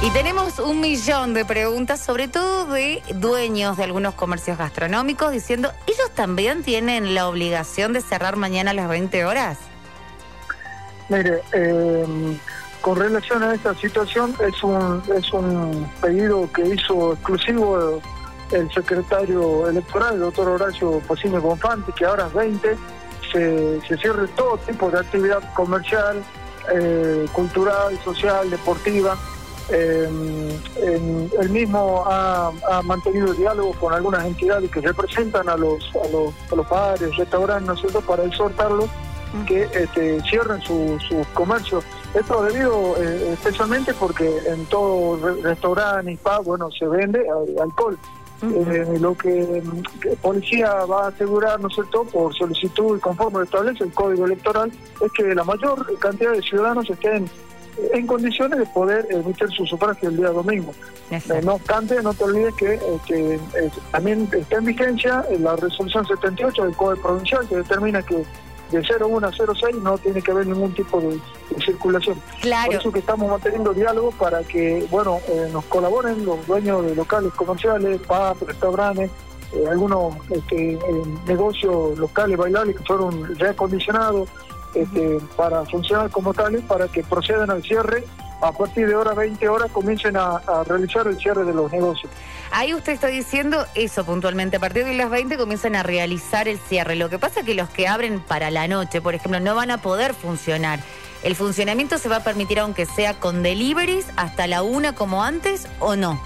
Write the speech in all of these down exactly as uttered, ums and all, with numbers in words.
Y tenemos un millón de preguntas, sobre todo de dueños de algunos comercios gastronómicos, diciendo, ¿ellos también tienen la obligación de cerrar mañana a las veinte horas? Mire, eh, con relación a esta situación, es un, es un pedido que hizo exclusivo el secretario electoral, el doctor Horacio Pacini Bonfanti, que ahora a las veinte se, se cierre todo tipo de actividad comercial, eh, cultural, social, deportiva. Eh, en, él mismo ha, ha mantenido diálogo con algunas entidades que representan a los a los, a los bares, restaurantes, ¿no es cierto?, para exhortarlos que este, cierren sus su comercios. Esto debido eh, especialmente porque en todo re restaurante y pub, bueno, se vende eh, alcohol. Uh-huh. eh, lo que, que policía va a asegurar, ¿no es cierto?, por solicitud y conforme lo establece el Código Electoral, es que la mayor cantidad de ciudadanos estén en condiciones de poder emitir su sufragio el día domingo. Eh, no obstante, no te olvides que, eh, que eh, también está en vigencia la resolución setenta y ocho del Código Provincial, que determina que de cero uno a cero seis no tiene que haber ningún tipo de, de circulación. Claro. Por eso que estamos manteniendo diálogo para que, bueno, eh, nos colaboren los dueños de locales comerciales, pubs, restaurantes, eh, algunos este, eh, negocios locales bailables que fueron reacondicionados, Este, para funcionar como tales, para que procedan al cierre. A partir de horas veinte horas comiencen a, a realizar el cierre de los negocios. Ahí usted está diciendo eso puntualmente, a partir de las veinte comienzan a realizar el cierre. Lo que pasa es que los que abren para la noche, por ejemplo, no van a poder funcionar. ¿El funcionamiento se va a permitir aunque sea con deliveries hasta la una como antes o no?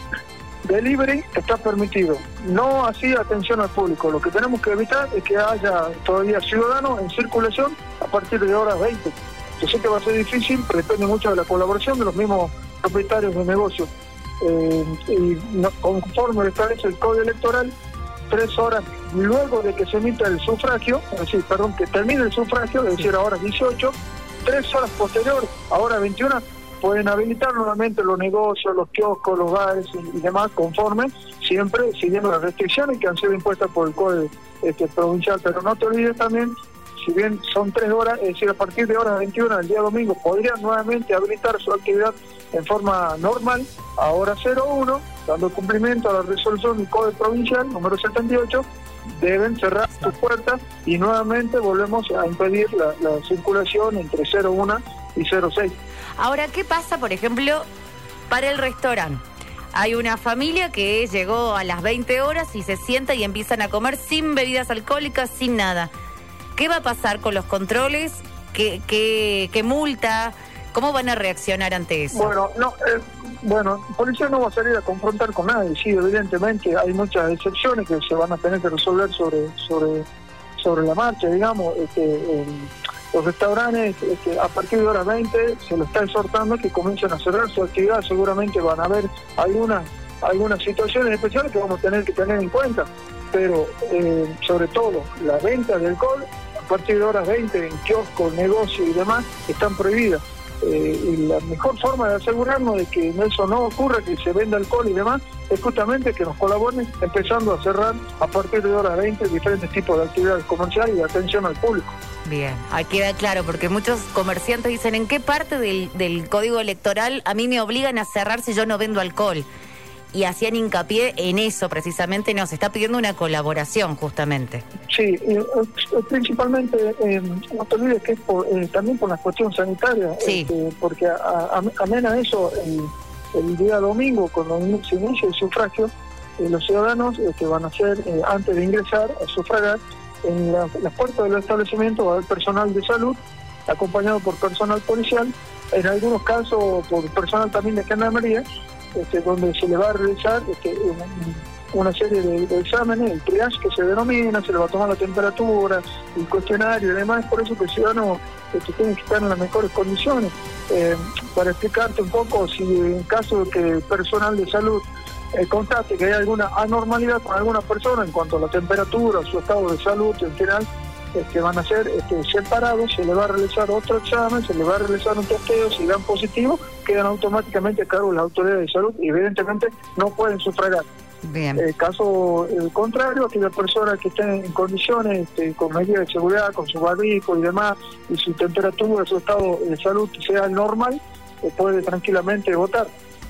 Delivery está permitido, no así atención al público. Lo que tenemos que evitar es que haya todavía ciudadanos en circulación a partir de horas veinte. Yo sé que va a ser difícil, pero depende mucho de la colaboración de los mismos propietarios de negocios. Eh, y no, conforme establece el Código Electoral, tres horas luego de que se emita el sufragio, es decir, perdón, que termine el sufragio, es decir, a horas dieciocho, tres horas posteriores, a horas veintiuna, pueden habilitar nuevamente los negocios, los kioscos, los bares y, y demás, conforme, siempre siguiendo las restricciones que han sido impuestas por el Código este, Provincial. Pero no te olvides también, si bien son tres horas, es decir, a partir de horas veintiuna del día domingo, podrían nuevamente habilitar su actividad en forma normal, a hora cero uno, dando cumplimiento a la resolución del Código Provincial número setenta y ocho, deben cerrar sus puertas y nuevamente volvemos a impedir la, la circulación entre cero uno y cero seis. Ahora, ¿qué pasa, por ejemplo, para el restaurante? Hay una familia que llegó a las veinte horas y se sienta y empiezan a comer sin bebidas alcohólicas, sin nada. ¿Qué va a pasar con los controles? ¿Qué, qué, qué multa? ¿Cómo van a reaccionar ante eso? Bueno, no, eh, bueno, la policía no va a salir a confrontar con nadie. Sí, evidentemente hay muchas excepciones que se van a tener que resolver sobre sobre sobre la marcha, digamos. Este, eh, los restaurantes, este, a partir de horas veinte, se lo está exhortando que comiencen a cerrar su actividad. Seguramente van a haber algunas algunas situaciones especiales que vamos a tener que tener en cuenta, pero eh, sobre todo la venta de alcohol a partir de horas veinte en kioscos, negocios y demás están prohibidas. Eh, y la mejor forma de asegurarnos de que eso no ocurra, que se venda alcohol y demás, es justamente que nos colaboren empezando a cerrar a partir de horas veinte diferentes tipos de actividades comerciales y de atención al público. Bien, ahí queda claro, porque muchos comerciantes dicen, ¿en qué parte del, del Código Electoral a mí me obligan a cerrar si yo no vendo alcohol? Y hacían hincapié en eso precisamente, nos está pidiendo una colaboración justamente. Sí, eh, principalmente, eh, no te olvides que es por, eh, también por la cuestión sanitaria, sí. eh, porque a, a, amén a eso, el, el día domingo, cuando se inicia el sufragio, eh, los ciudadanos eh, que van a hacer, eh, antes de ingresar a sufragar, en la, las puertas del establecimiento va a haber personal de salud, acompañado por personal policial, en algunos casos por personal también de gendarmería, Este, donde se le va a realizar este, una, una serie de, de exámenes, el triage que se denomina, se le va a tomar la temperatura, el cuestionario y demás. Por eso que el ciudadano este, tiene que estar en las mejores condiciones. Eh, para explicarte un poco, si en caso de que el personal de salud eh, constate que hay alguna anormalidad con alguna persona en cuanto a la temperatura, su estado de salud en general, que van a ser este, separados, se le va a realizar otro examen, se le va a realizar un testeo, si dan positivo, quedan automáticamente a cargo de las autoridades de salud y evidentemente no pueden sufragar. Bien. Eh, caso eh, contrario, aquella persona que esté en condiciones, este, con medidas de seguridad, con su barbijo y demás, y su temperatura, su estado de salud sea normal, eh, puede tranquilamente votar.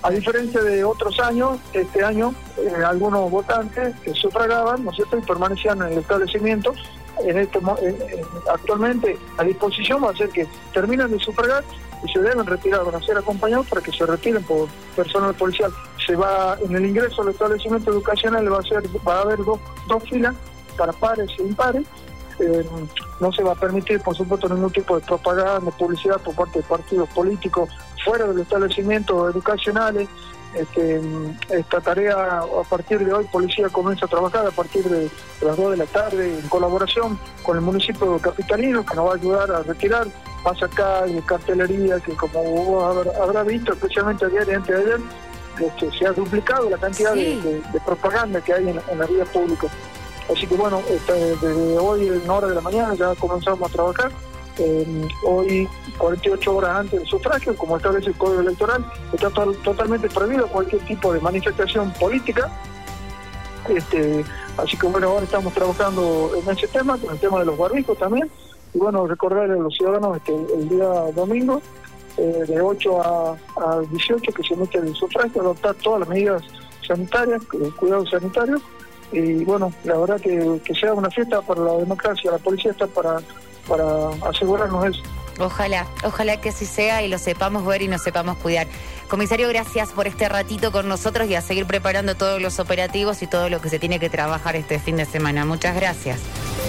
A diferencia de otros años, este año eh, algunos votantes que sufragaban, ¿no es cierto?, y permanecían en el establecimiento. En este, en, en, actualmente la disposición va a ser que terminan de sufragar y se deben retirar, van a ser acompañados para que se retiren por personal policial. Se va en el ingreso al establecimiento educacional, va a ser, va a haber dos, dos filas para pares e impares. Eh, no se va a permitir, por supuesto, ningún tipo de propaganda, publicidad por parte de partidos políticos fuera del establecimiento educacionales. Este, esta tarea, a partir de hoy, Policía comienza a trabajar a partir de las dos de la tarde en colaboración con el municipio capitalino, que nos va a ayudar a retirar. Pasa acá de cartelería, que como vos habrá, habrá visto, especialmente ayer y antes de ayer, este, se ha duplicado la cantidad sí. de, de, de propaganda que hay en, en la vía pública. Así que bueno, este, desde hoy en hora de la mañana ya comenzamos a trabajar. Eh, hoy, cuarenta y ocho horas antes del sufragio, como establece el Código Electoral, está to totalmente prohibido cualquier tipo de manifestación política. Este, así que bueno, ahora estamos trabajando en ese tema, con el tema de los barbijos también. Y bueno, recordar a los ciudadanos que el, el día domingo, eh, de ocho a dieciocho, que se mete el sufragio, adoptar todas las medidas sanitarias, cuidados sanitarios. Y bueno, la verdad que, que sea una fiesta para la democracia. La policía está para, para asegurarnos eso. Ojalá, ojalá que así sea y lo sepamos ver y nos sepamos cuidar. Comisario, gracias por este ratito con nosotros y a seguir preparando todos los operativos y todo lo que se tiene que trabajar este fin de semana. Muchas gracias.